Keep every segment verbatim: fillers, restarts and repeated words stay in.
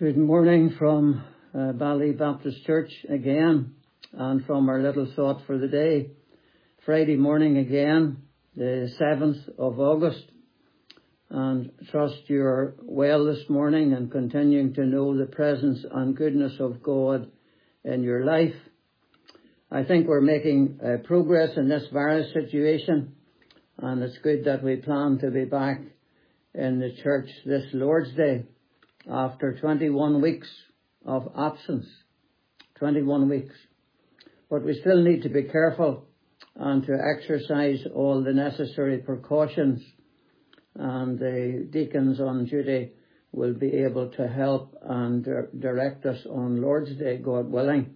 Good morning from uh, Bally Baptist Church again, and from our little thought for the day. Friday morning again, the seventh of August, and trust you're well this morning and continuing to know the presence and goodness of God in your life. I think we're making uh, progress in this virus situation, and it's good that we plan to be back in the church this Lord's Day after twenty-one weeks of absence. twenty-one weeks. But we still need to be careful and to exercise all the necessary precautions, and the deacons on duty will be able to help and direct us on Lord's Day, God willing.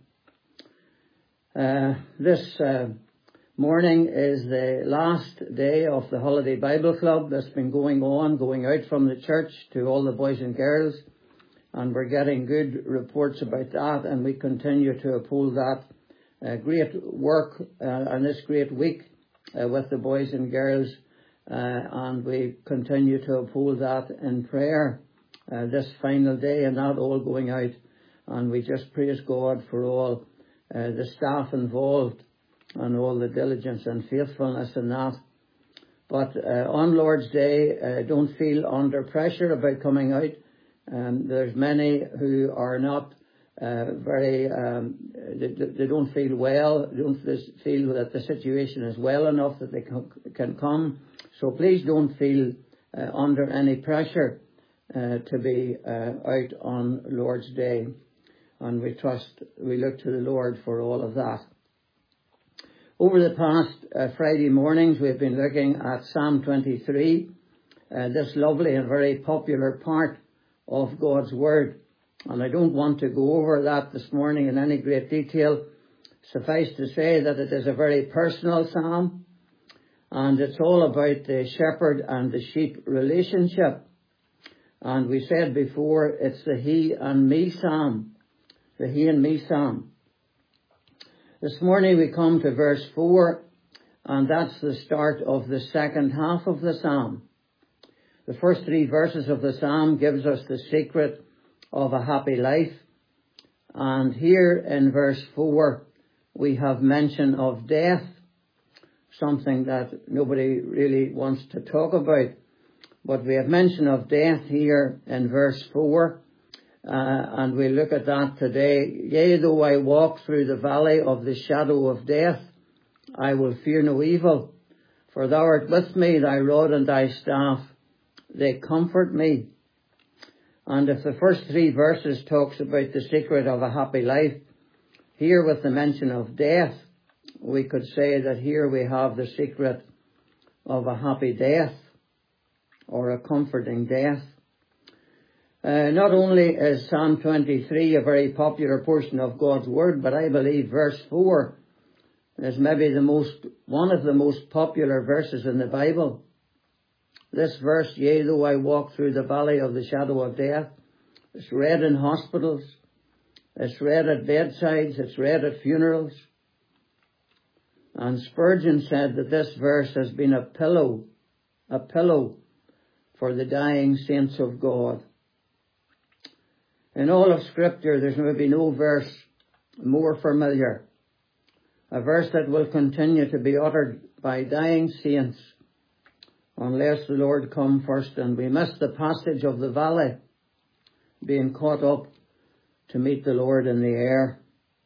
Uh, this uh, morning is the last day of the Holiday Bible Club that's been going on, going out from the church to all the boys and girls, and we're getting good reports about that, and we continue to uphold that uh, great work uh, and this great week uh, with the boys and girls, uh, and we continue to uphold that in prayer uh, this final day, and that all going out, and we just praise God for all uh, the staff involved and all the diligence and faithfulness in that. But uh, on Lord's Day, uh, don't feel under pressure about coming out. Um, there's many who are not uh, very, um, they, they don't feel well, don't feel that the situation is well enough that they can, can come. So please don't feel uh, under any pressure uh, to be uh, out on Lord's Day. And we trust, we look to the Lord for all of that. Over the past uh, Friday mornings, we've been looking at Psalm twenty-three, uh, this lovely and very popular part of God's Word. And I don't want to go over that this morning in any great detail. Suffice to say that it is a very personal psalm, and it's all about the shepherd and the sheep relationship. And we said before, it's the he and me psalm, the he and me psalm. This morning we come to verse four, and that's the start of the second half of the psalm. The first three verses of the psalm gives us the secret of a happy life. And here in verse four we have mention of death, something that nobody really wants to talk about. But we have mention of death here in verse four. Uh, and we look at that today. Yea, though I walk through the valley of the shadow of death, I will fear no evil. For thou art with me, thy rod and thy staff, they comfort me. And if the first three verses talks about the secret of a happy life, here with the mention of death, we could say that here we have the secret of a happy death, or a comforting death. Uh, not only is Psalm twenty-three a very popular portion of God's Word, but I believe verse four is maybe the most, one of the most popular verses in the Bible. This verse, yea, though I walk through the valley of the shadow of death, it's read in hospitals, it's read at bedsides, it's read at funerals. And Spurgeon said that this verse has been a pillow, a pillow for the dying saints of God. In all of Scripture, there's maybe no verse more familiar. A verse that will continue to be uttered by dying saints unless the Lord come first, and we miss the passage of the valley, being caught up to meet the Lord in the air.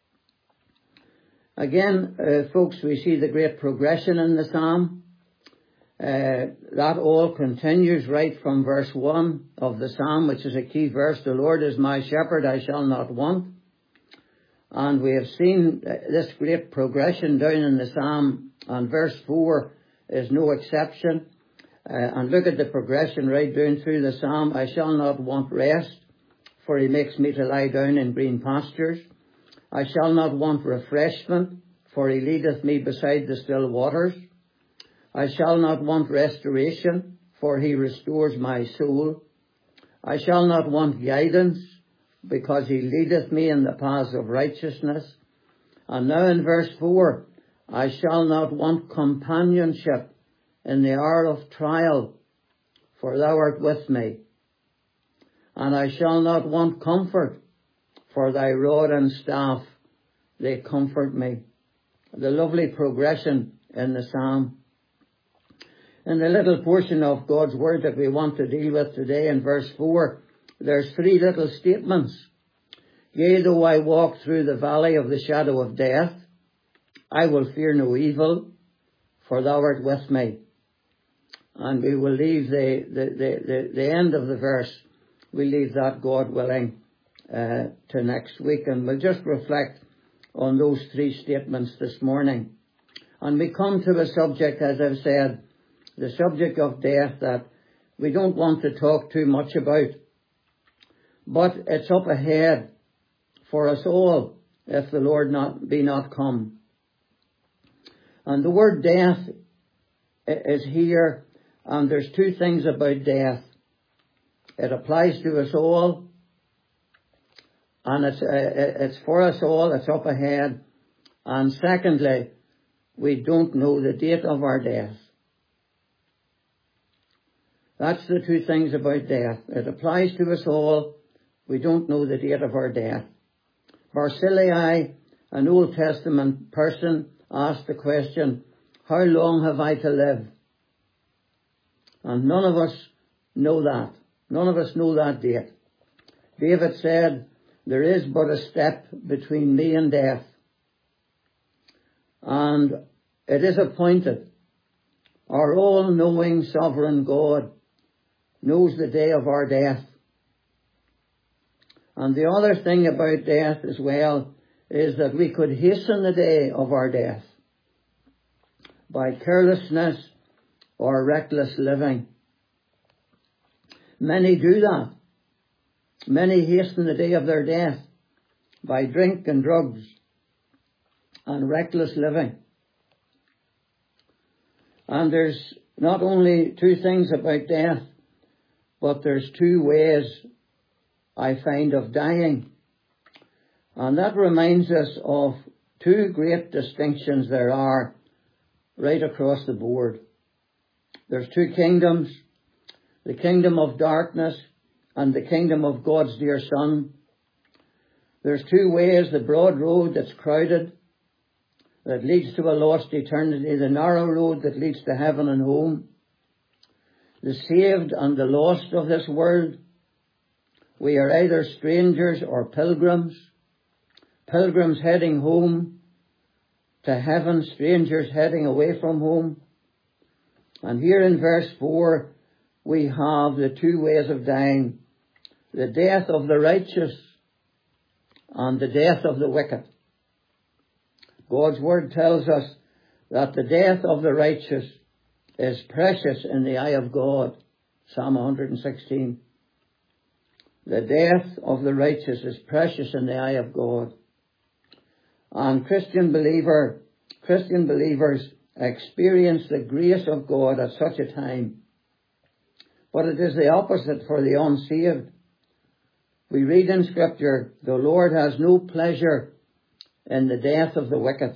Again, uh, folks, we see the great progression in the psalm. Uh, that all continues right from verse one of the psalm, which is a key verse. The Lord is my shepherd, I shall not want. And we have seen this great progression down in the psalm, and verse four is no exception. Uh, and look at the progression right down through the psalm. I shall not want rest, for he makes me to lie down in green pastures. I shall not want refreshment, for he leadeth me beside the still waters. I shall not want restoration, for he restores my soul. I shall not want guidance, because he leadeth me in the paths of righteousness. And now in verse four, I shall not want companionship in the hour of trial, for thou art with me. and I shall not want comfort, for thy rod and staff, they comfort me. The lovely progression in the psalm. In the little portion of God's word that we want to deal with today in verse four, there's three little statements. Yea, though I walk through the valley of the shadow of death, I will fear no evil, for thou art with me. And we will leave the, the, the, the, the end of the verse, we leave that, God willing, uh, to next week. And we'll just reflect on those three statements this morning. And we come to a subject, as I've said, the subject of death that we don't want to talk too much about. But it's up ahead for us all if the Lord not be not come. And the word death is here, and there's two things about death. It applies to us all, and it's, uh, it's for us all, it's up ahead. And secondly, we don't know the date of our death. That's the two things about death. It applies to us all. We don't know the date of our death. Barzillai, an Old Testament person, asked the question, how long have I to live? And none of us know that. None of us know that date. David said, there is but a step between me and death. And it is appointed. Our all-knowing sovereign God knows the day of our death. And the other thing about death as well is that we could hasten the day of our death by carelessness or reckless living. Many do that. Many hasten the day of their death by drink and drugs and reckless living. And there's not only two things about death, but there's two ways I find of dying. And that reminds us of two great distinctions there are right across the board. There's two kingdoms, the kingdom of darkness and the kingdom of God's dear Son. There's two ways, the broad road that's crowded, that leads to a lost eternity, the narrow road that leads to heaven and home. The saved and the lost of this world, we are either strangers or pilgrims, pilgrims heading home to heaven, strangers heading away from home. And here in verse four, we have the two ways of dying, the death of the righteous and the death of the wicked. God's word tells us that the death of the righteous is precious in the eye of God. Psalm one sixteen. The death of the righteous is precious in the eye of God. And Christian believer, Christian believers experience the grace of God at such a time. But it is the opposite for the unsaved. We read in Scripture, the Lord has no pleasure in the death of the wicked.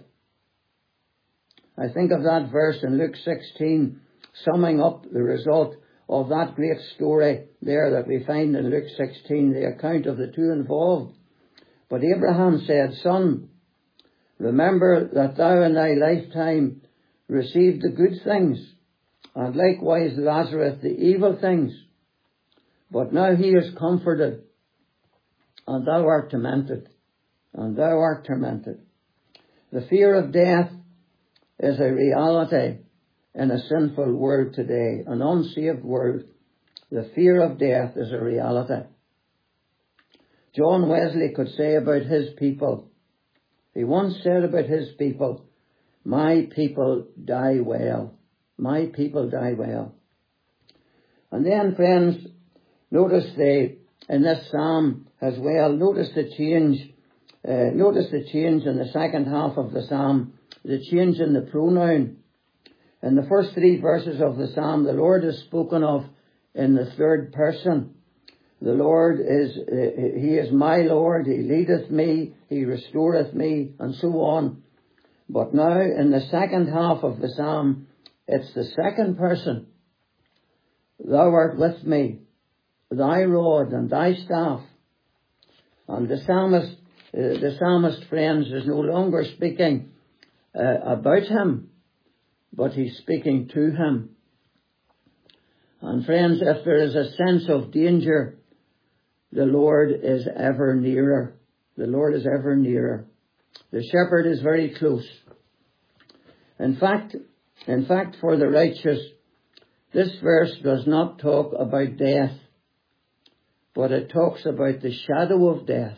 I think of that verse in Luke sixteen, summing up the result of that great story there that we find in Luke sixteen, the account of the two involved. But Abraham said, Son, remember that thou in thy lifetime received the good things, and likewise Lazarus the evil things. But now he is comforted, and thou art tormented, and thou art tormented. The fear of death is a reality in a sinful world today, an unsaved world. The fear of death is a reality. John Wesley could say about his people, he once said about his people, my people die well. My people die well. And then, friends, notice the, in this psalm as well, notice the change, uh, notice the change in the second half of the psalm, the change in the pronoun. In the first three verses of the psalm, the Lord is spoken of in the third person. The Lord is, uh, He is my Lord, He leadeth me, He restoreth me, and so on. But now, in the second half of the psalm, it's the second person. Thou art with me, thy rod and thy staff. And the psalmist, uh, the psalmist, friends, is no longer speaking uh, about him, but he's speaking to him. And friends, if there is a sense of danger, the Lord is ever nearer. The Lord is ever nearer. The shepherd is very close. In fact, in fact, for the righteous, this verse does not talk about death, but it talks about the shadow of death.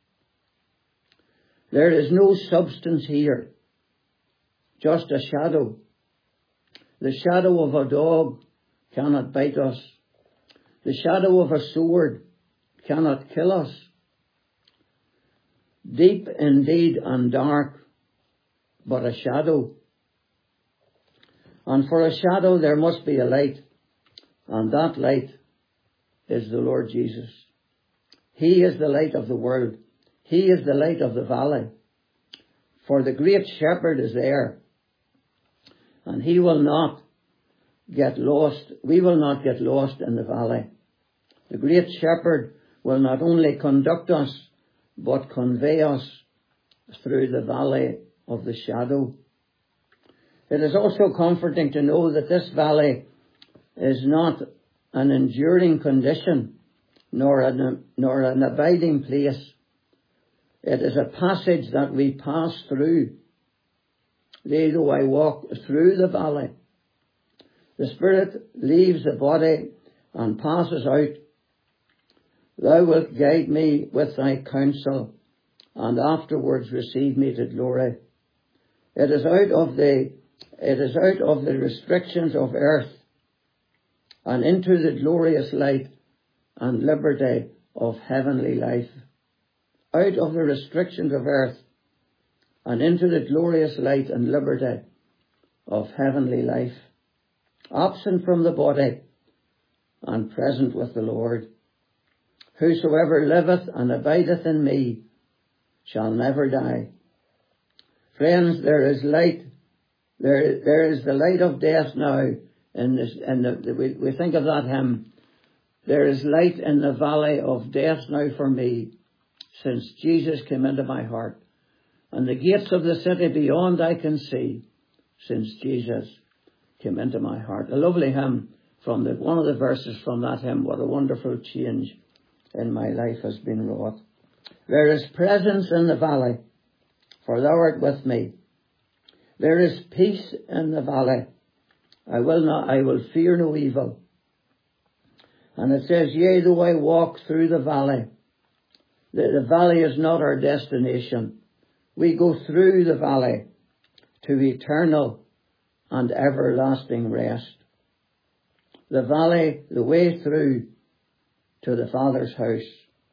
There is no substance here, just a shadow. The shadow of a dog cannot bite us. The shadow of a sword cannot kill us. Deep indeed and dark, but a shadow. And for a shadow there must be a light, and that light is the Lord Jesus. He is the light of the world. He is the light of the valley. For the great shepherd is there, and he will not get lost. We will not get lost in the valley. The great shepherd will not only conduct us, but convey us through the valley of the shadow. It is also comforting to know that this valley is not an enduring condition, nor an, nor an abiding place. It is a passage that we pass through. Yea, though I walk through the valley, the spirit leaves the body and passes out. Thou wilt guide me with thy counsel, and afterwards receive me to glory. It is out of the it is out of the restrictions of earth and into the glorious light and liberty of heavenly life. Out of the restrictions of earth and into the glorious light and liberty of heavenly life. Absent from the body and present with the Lord. Whosoever liveth and abideth in me shall never die. Friends, there is light. There, there is the light of death now. In this, in the, we, we think of that hymn. There is light in the valley of death now for me, since Jesus came into my heart. And the gates of the city beyond I can see, since Jesus came into my heart. A lovely hymn from the, one of the verses from that hymn. What a wonderful change in my life has been wrought. There is presence in the valley, for thou art with me. There is peace in the valley. I will not, I will fear no evil. And it says, yea, though I walk through the valley. The, the valley is not our destination. We go through the valley to eternal and everlasting rest. The valley, the way through to the Father's house.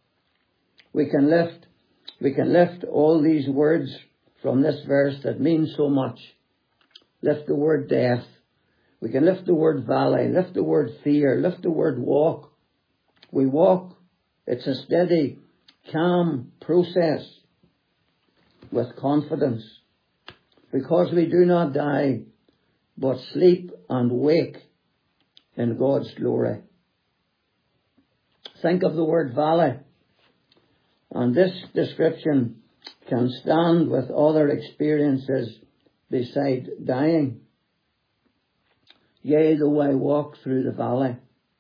We can lift, we can lift all these words from this verse that mean so much. Lift the word death. We can lift the word valley, lift the word fear, lift the word walk. We walk. It's a steady, calm process with confidence, because we do not die, but sleep and wake in God's glory. Think of the word valley, and this description can stand with other experiences beside dying. Yea, though I walk through the valley.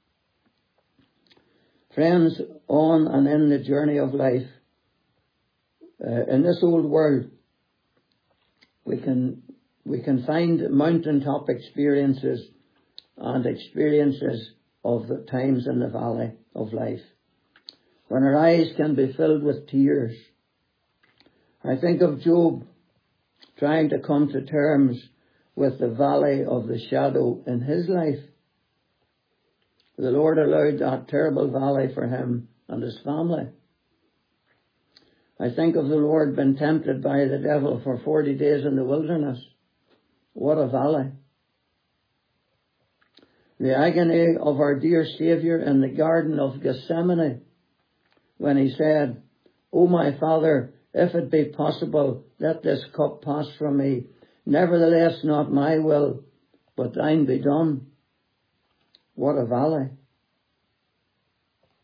Friends, on and in the journey of life, uh, in this old world, we can we can find mountaintop experiences and experiences of the times in the valley of life, when our eyes can be filled with tears. I think of Job trying to come to terms with the valley of the shadow in his life. The Lord allowed that terrible valley for him and his family. I think of the Lord being tempted by the devil for forty days in the wilderness. What a valley. The agony of our dear Saviour in the Garden of Gethsemane, when he said, O my Father, if it be possible, let this cup pass from me. Nevertheless, not my will, but thine be done. What a valley.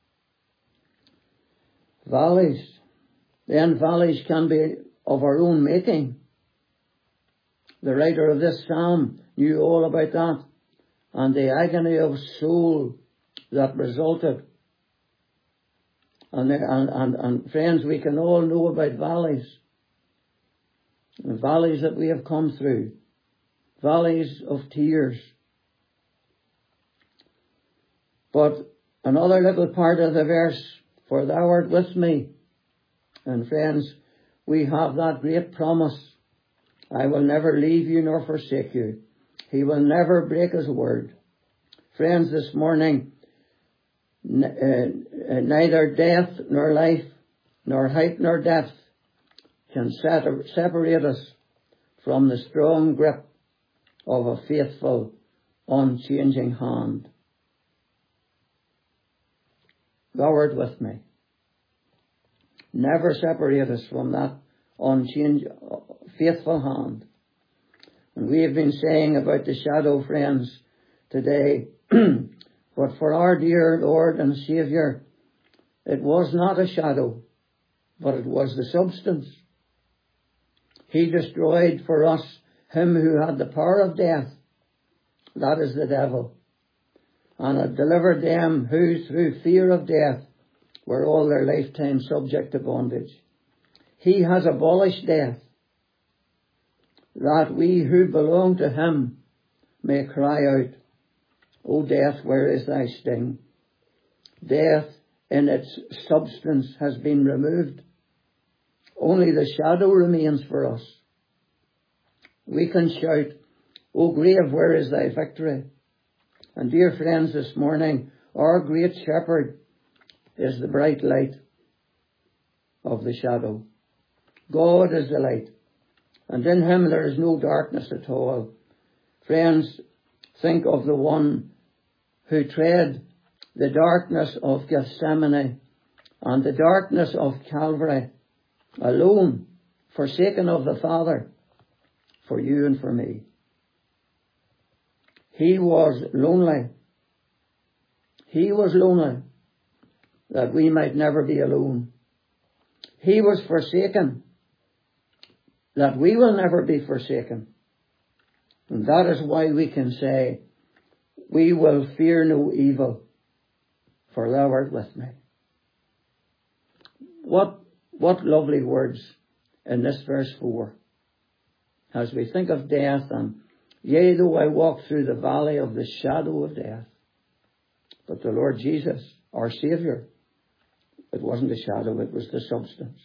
valleys. Then valleys can be of our own making. The writer of this psalm knew all about that and the agony of soul that resulted. And, and, and, and friends, we can all know about valleys. The valleys that we have come through. Valleys of tears. But another little part of the verse, for thou art with me. And friends, we have that great promise. I will never leave you nor forsake you. He will never break his word. Friends, this morning, n- uh, uh, neither death nor life, nor height nor depth can set- separate us from the strong grip of a faithful, unchanging hand. Thou art with me. Never separate us from that unchanged, faithful hand. And we have been saying about the shadow, friends, today, but for our dear Lord and Saviour, it was not a shadow, but it was the substance. He destroyed for us him who had the power of death, that is the devil, and had delivered them who through fear of death were all their lifetime subject to bondage. He has abolished death, that we who belong to him may cry out, O death, where is thy sting? Death in its substance has been removed. Only the shadow remains for us. We can shout, O grave, where is thy victory? And dear friends, this morning, our great shepherd is the bright light of the shadow. God is the light, and in him there is no darkness at all. Friends, think of the one who tread the darkness of Gethsemane and the darkness of Calvary, alone, forsaken of the Father, for you and for me. He was lonely. He was lonely, that we might never be alone. He was forsaken, that we will never be forsaken. And that is why we can say, we will fear no evil, for thou art with me. What, what lovely words in this verse four. As we think of death, and yea, though I walk through the valley of the shadow of death, but the Lord Jesus, our Saviour, it wasn't a shadow, it was the substance.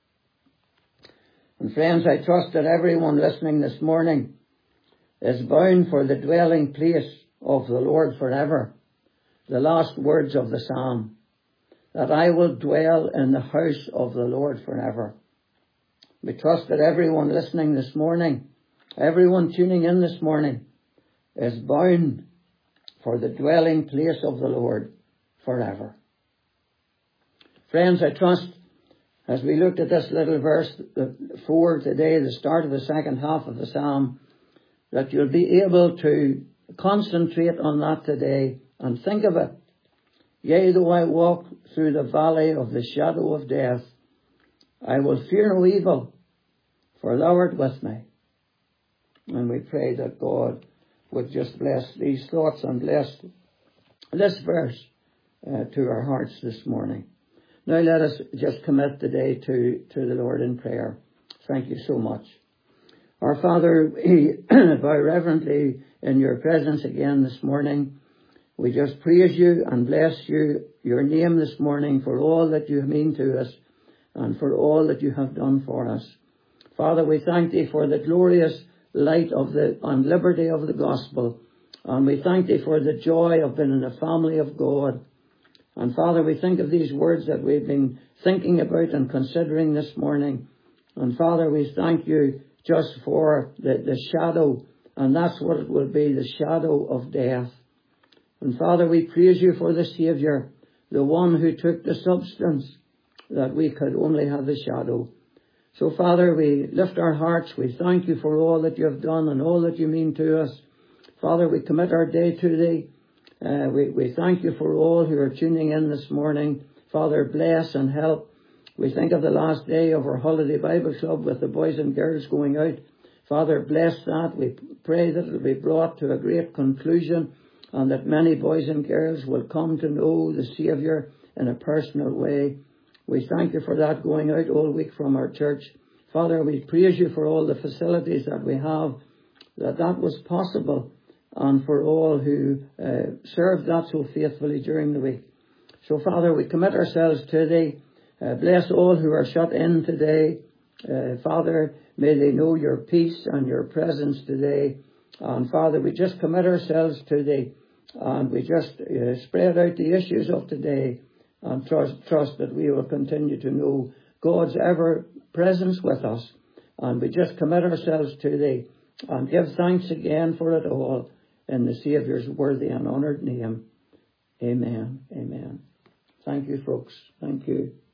And friends, I trust that everyone listening this morning is bound for the dwelling place of the Lord forever. The last words of the psalm, that I will dwell in the house of the Lord forever. We trust that everyone listening this morning, everyone tuning in this morning, is bound for the dwelling place of the Lord forever. Friends, I trust, as we looked at this little verse four today, the start of the second half of the psalm, that you'll be able to concentrate on that today and think of it. Yea, though I walk through the valley of the shadow of death, I will fear no evil, for thou art with me. And we pray that God would just bless these thoughts and bless this verse uh, to our hearts this morning. Now let us just commit the day to, to the Lord in prayer. Thank you so much. Our Father, we bow reverently in your presence again this morning. We just praise you and bless you, your name this morning, for all that you mean to us and for all that you have done for us. Father, we thank thee for the glorious light of the and liberty of the gospel. And we thank thee for the joy of being in the family of God. And Father, we think of these words that we've been thinking about and considering this morning. And Father, we thank you just for the, the shadow, and that's what it will be, the shadow of death. And Father, we praise you for the Saviour, the one who took the substance that we could only have the shadow. So Father, we lift our hearts. We thank you for all that you have done and all that you mean to us. Father, we commit our day to thee. Uh, we, we thank you for all who are tuning in this morning. Father, bless and help We think of the last day of our holiday Bible club with the boys and girls going out. Father, bless that. We pray that it will be brought to a great conclusion and that many boys and girls will come to know the Saviour in a personal way. We thank you for that going out all week from our church. Father, we praise you for all the facilities that we have, that that was possible, and for all who uh, served that so faithfully during the week. So, Father, we commit ourselves to thee. Uh, bless all who are shut in today. Uh, Father, may they know your peace and your presence today. And Father, we just commit ourselves to thee, and we just uh, spread out the issues of today, and trust, trust that we will continue to know God's ever presence with us. And we just commit ourselves to thee and give thanks again for it all in the Saviour's worthy and honoured name. Amen. Amen. Thank you, folks. Thank you.